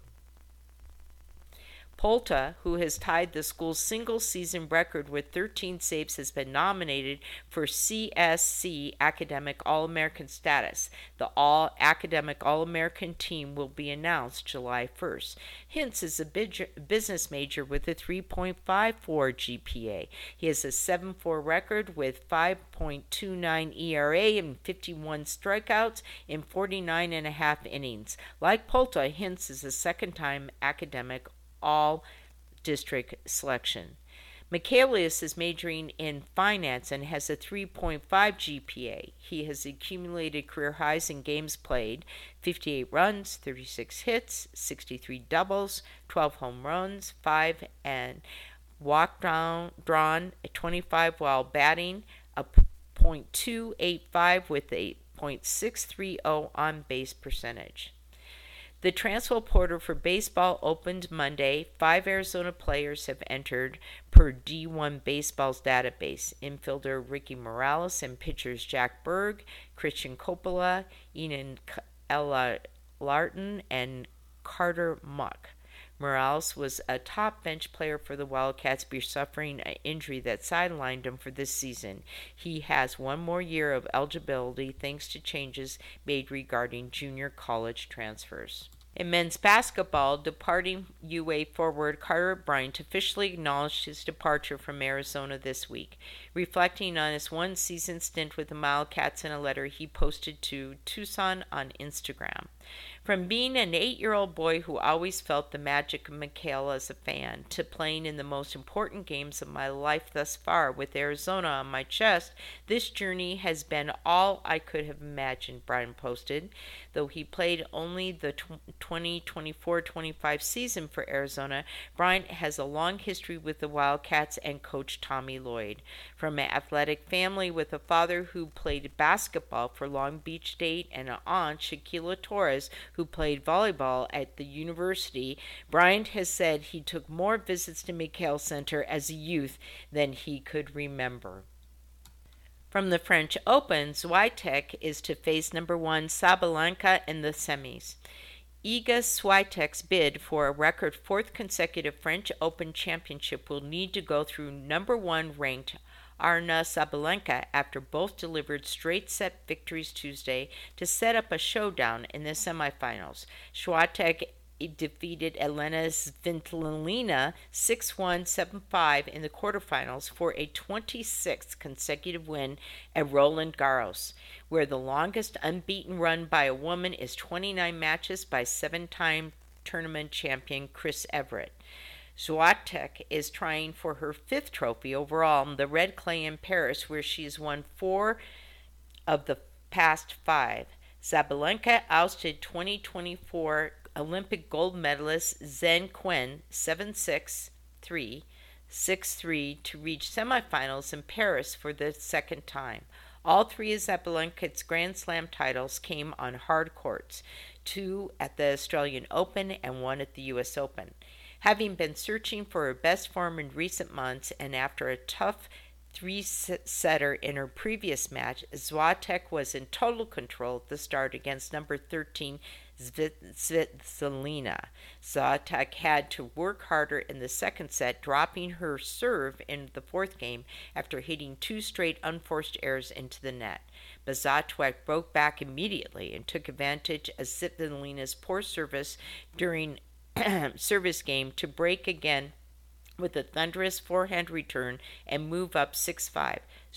Polta, who has tied the school's single-season record with thirteen saves, has been nominated for C S C Academic All-American status. The All-Academic All-American team will be announced July first. Hintz is a business major with a three point five four G P A. He has a seven and four record with five point two nine E R A and fifty-one strikeouts in forty-nine and a half innings. Like Polta, Hintz is a second-time academic all-district selection. Michaelius is majoring in finance and has a three point five G P A. He has accumulated career highs in games played: fifty-eight runs, thirty-six hits, sixty-three doubles, twelve home runs, five and walk down, drawn, twenty-five while batting, a point two eight five with a point six three zero on base percentage. The transfer portal for baseball opened Monday. Five Arizona players have entered per D one Baseball's database: infielder Ricky Morales and pitchers Jack Berg, Christian Coppola, Enan Larton, and Carter Muck. Morales was a top bench player for the Wildcats before suffering an injury that sidelined him for this season. He has one more year of eligibility thanks to changes made regarding junior college transfers. In men's basketball, departing U A forward Carter Bryant officially acknowledged his departure from Arizona this week, reflecting on his one-season stint with the Wildcats in a letter he posted to Tucson on Instagram. From being an eight-year-old boy who always felt the magic of McKale as a fan, to playing in the most important games of my life thus far with Arizona on my chest, this journey has been all I could have imagined, Bryant posted. Though he played only the twenty twenty-four twenty-five season for Arizona, Bryant has a long history with the Wildcats and coach Tommy Lloyd. From an athletic family with a father who played basketball for Long Beach State and an aunt, Shaquilla Torres, who played volleyball at the university, Bryant has said he took more visits to McKale Center as a youth than he could remember. From the French Open, Swiatek is to face number one Sabalenka in the semis. Iga Swiatek's bid for a record fourth consecutive French Open championship will need to go through number one ranked Aryna Sabalenka after both delivered straight-set victories Tuesday to set up a showdown in the semifinals. Swiatek defeated Elena Svitolina six one, seven five in the quarterfinals for a twenty-sixth consecutive win at Roland Garros, where the longest unbeaten run by a woman is twenty-nine matches by seven-time tournament champion Chris Evert. Swiatek is trying for her fifth trophy overall in the red clay in Paris, where she has won four of the past five. Sabalenka ousted twenty twenty-four Olympic gold medalist Zheng Qin seven six, three, six three to reach semifinals in Paris for the second time. All three of Sabalenka's Grand Slam titles came on hard courts, two at the Australian Open and one at the U S Open. Having been searching for her best form in recent months and after a tough three-setter in her previous match, Swiatek was in total control at the start against number thirteen Svitolina. Swiatek had to work harder in the second set, dropping her serve in the fourth game after hitting two straight unforced errors into the net. But Swiatek broke back immediately and took advantage of Svitolina's poor service during service game to break again with a thunderous forehand return and move up six five.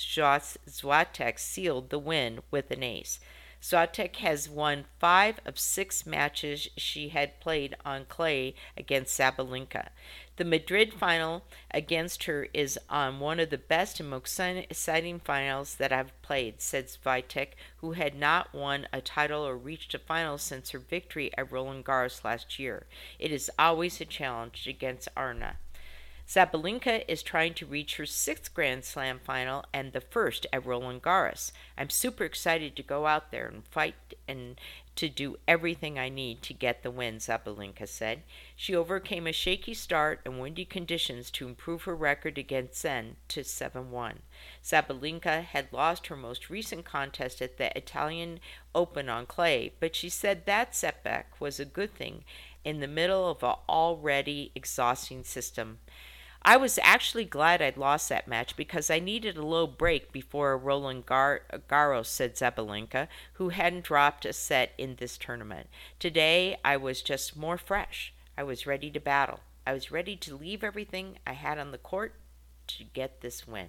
Swiatek sealed the win with an ace. Swiatek has won five of six matches she had played on clay against Sabalenka. The Madrid final against her is on one of the best and most exciting finals that I've played, said Swiatek, who had not won a title or reached a final since her victory at Roland Garros last year. It is always a challenge against Arna. Sabalenka is trying to reach her sixth Grand Slam final and the first at Roland Garros. I'm super excited to go out there and fight and to do everything I need to get the win, Sabalenka said. She overcame a shaky start and windy conditions to improve her record against Zen to seven one. Sabalenka had lost her most recent contest at the Italian Open on clay, but she said that setback was a good thing in the middle of an already exhausting system. I was actually glad I'd lost that match because I needed a low break before Roland Gar- Garros, said Sabalenka, who hadn't dropped a set in this tournament. Today, I was just more fresh. I was ready to battle. I was ready to leave everything I had on the court to get this win.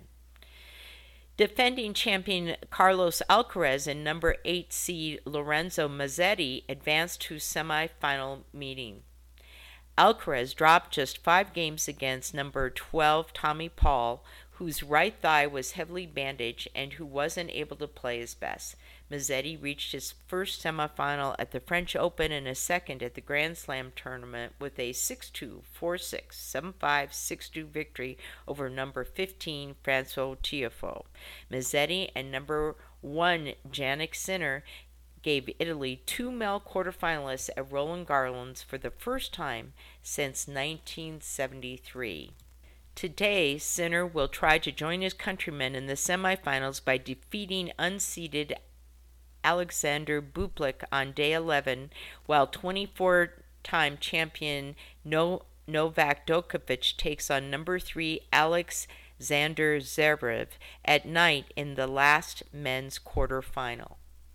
Defending champion Carlos Alcaraz and number eight seed Lorenzo Musetti advanced to semifinal meeting. Alcaraz dropped just five games against number twelve Tommy Paul, whose right thigh was heavily bandaged and who wasn't able to play his best. Musetti reached his first semifinal at the French Open and a second at the Grand Slam tournament with a six two, four six, seven five, six two victory over number fifteen Francois Tiafoe. Musetti and number one Jannik Sinner gave Italy two male quarterfinalists at Roland Garros for the first time since nineteen seventy-three. Today, Sinner will try to join his countrymen in the semifinals by defeating unseeded Alexander Bublik on day eleven, while twenty-four-time champion no- Novak Djokovic takes on number three Alexander Zverev at night in the last men's quarterfinal.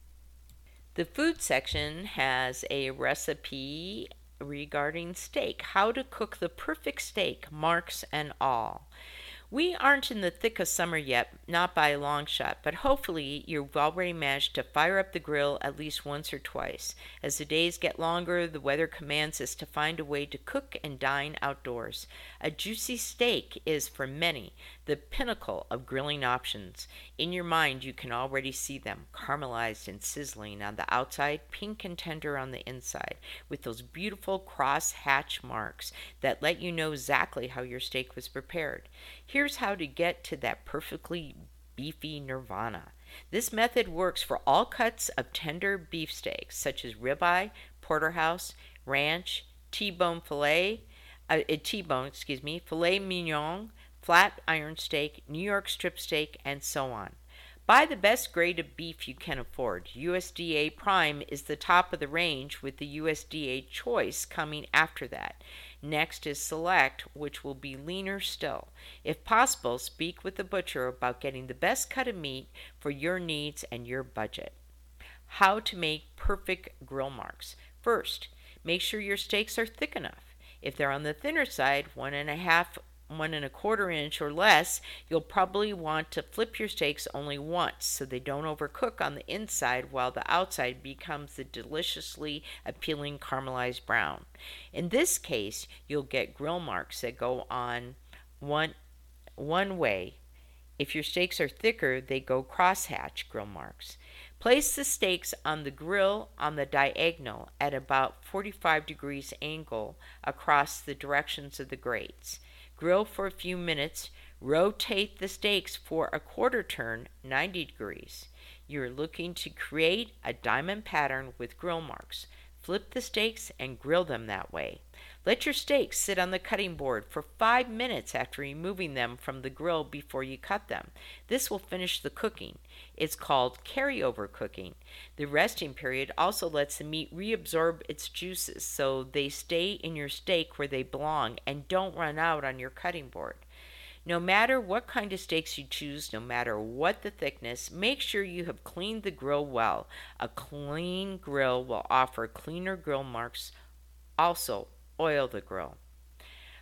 The food section has a recipe regarding steak, how to cook the perfect steak, marks and all. We aren't in the thick of summer yet, not by a long shot, but hopefully you've already managed to fire up the grill at least once or twice. As the days get longer, the weather commands us to find a way to cook and dine outdoors. A juicy steak is, for many, the pinnacle of grilling options. In your mind, you can already see them, caramelized and sizzling on the outside, pink and tender on the inside, with those beautiful cross-hatch marks that let you know exactly how your steak was prepared. Here's how to get to that perfectly beefy nirvana. This method works for all cuts of tender beef steaks, such as ribeye, porterhouse, ranch, T-bone filet, uh, T-bone, excuse me, filet mignon, flat iron steak, New York strip steak, and so on. Buy the best grade of beef you can afford. U S D A Prime is the top of the range, with the U S D A Choice coming after that. Next is Select, which will be leaner still. If possible, speak with the butcher about getting the best cut of meat for your needs and your budget. How to make perfect grill marks. First, make sure your steaks are thick enough. If they're on the thinner side, one and a half one and a quarter inch or less, you'll probably want to flip your steaks only once so they don't overcook on the inside while the outside becomes the deliciously appealing caramelized brown. In this case, you'll get grill marks that go on one one way. If your steaks are thicker, they go crosshatch grill marks. Place the steaks on the grill on the diagonal at about forty-five degrees angle across the directions of the grates. Grill for a few minutes. Rotate the steaks for a quarter turn, ninety degrees. You're looking to create a diamond pattern with grill marks. Flip the steaks and grill them that way. Let your steaks sit on the cutting board for five minutes after removing them from the grill before you cut them. This will finish the cooking. It's called carryover cooking. The resting period also lets the meat reabsorb its juices so they stay in your steak where they belong and don't run out on your cutting board. No matter what kind of steaks you choose, no matter what the thickness, make sure you have cleaned the grill well. A clean grill will offer cleaner grill marks. Also, oil the grill.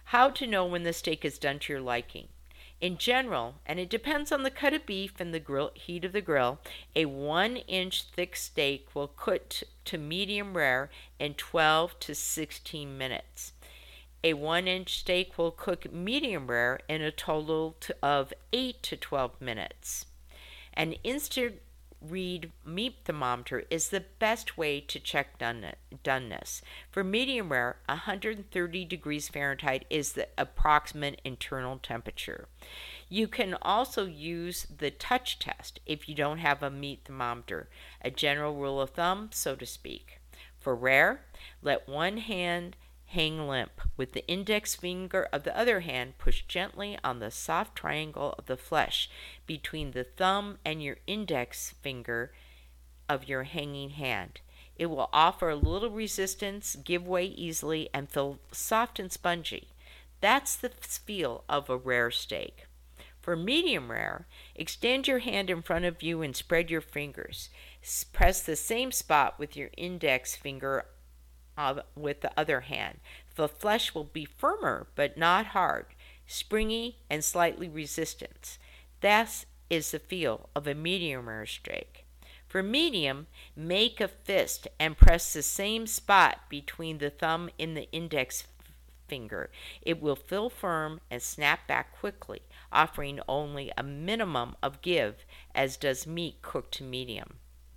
How to know when the steak is done to your liking. In general, and it depends on the cut of beef and the grill, heat of the grill, a one inch thick steak will cook to medium rare in twelve to sixteen minutes. A one inch steak will cook medium rare in a total to, of eight to twelve minutes. An instant read meat thermometer is the best way to check doneness. For medium rare, one hundred thirty degrees Fahrenheit is the approximate internal temperature. You can also use the touch test if you don't have a meat thermometer, a general rule of thumb, so to speak. For rare, let one hand hang limp, with the index finger of the other hand push gently on the soft triangle of the flesh between the thumb and your index finger of your hanging hand. It will offer a little resistance, give way easily, and feel soft and spongy. That's the feel of a rare steak. For medium rare, extend your hand in front of you and spread your fingers. Press the same spot with your index finger Uh, with the other hand. The flesh will be firmer but not hard, springy and slightly resistant. That is the feel of a medium rare steak. For medium, make a fist and press the same spot between the thumb and the index finger. It will feel firm and snap back quickly, offering only a minimum of give, as does meat cooked to medium.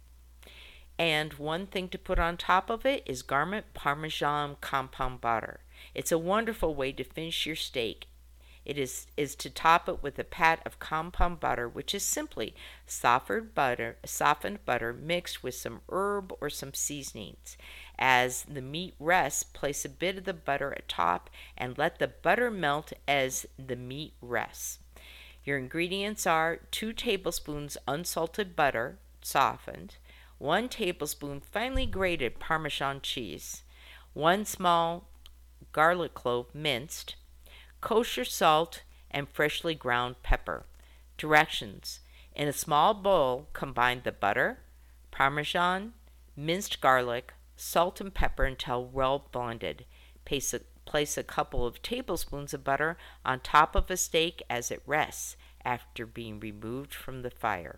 And one thing to put on top of it is Garment Parmesan compound butter. It's a wonderful way to finish your steak. It is, is to top it with a pat of compound butter, which is simply softened butter, softened butter mixed with some herb or some seasonings. As the meat rests, place a bit of the butter atop and let the butter melt as the meat rests. Your ingredients are two tablespoons unsalted butter, softened, one tablespoon finely grated Parmesan cheese, one small garlic clove minced, kosher salt, and freshly ground pepper. Directions: in a small bowl, combine the butter, Parmesan, minced garlic, salt, and pepper until well blended. Place a, place a couple of tablespoons of butter on top of a steak as it rests after being removed from the fire.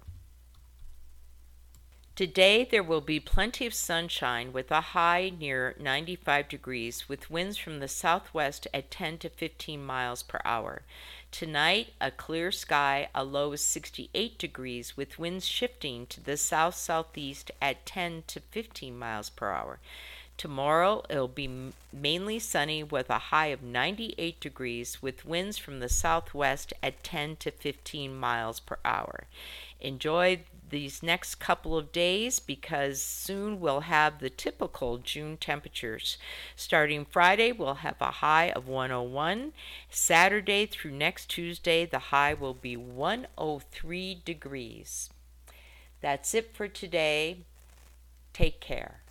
Today there will be plenty of sunshine with a high near ninety-five degrees with winds from the southwest at ten to fifteen miles per hour. Tonight, a clear sky, a low of sixty-eight degrees with winds shifting to the south-southeast at ten to fifteen miles per hour. Tomorrow, it'll be mainly sunny with a high of ninety-eight degrees with winds from the southwest at ten to fifteen miles per hour. Enjoy these next couple of days because soon we'll have the typical June temperatures. Starting Friday, we'll have a high of one oh one. Saturday through next Tuesday, the high will be one oh three degrees. That's it for today. Take care.